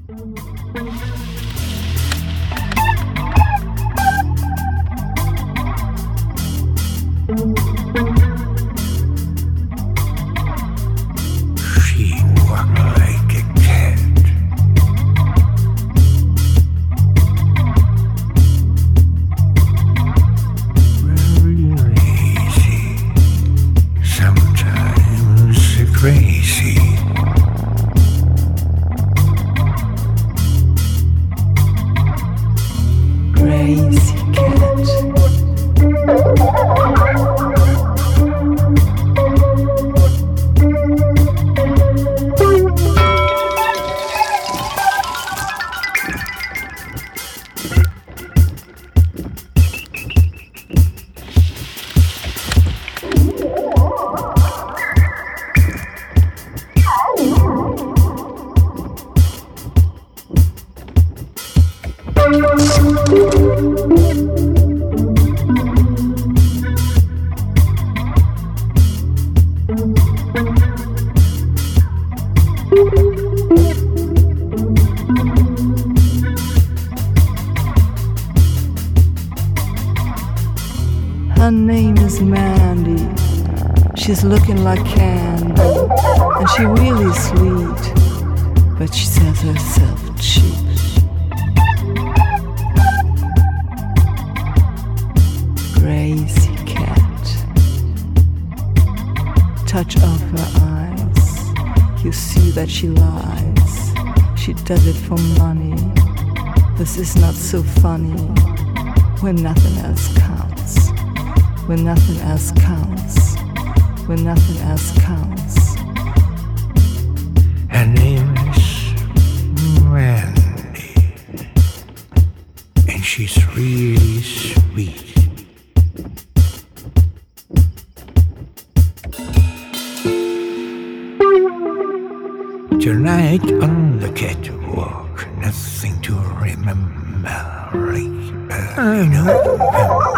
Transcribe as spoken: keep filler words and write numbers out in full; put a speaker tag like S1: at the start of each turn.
S1: She walked like a cat. Very lazy, sometimes crazy.
S2: Crazy cat. Her name is Mandy. She's looking like candy, and she really sweet, but she sells herself cheap. Crazy cat. Touch of her eyes, you see that she lies. She does it for money. This is not so funny when nothing else counts. When nothing else counts. When nothing else counts.
S1: Her name is Mandy, and she's really sweet. Tonight on the catwalk, nothing to remember, right? Uh, you know.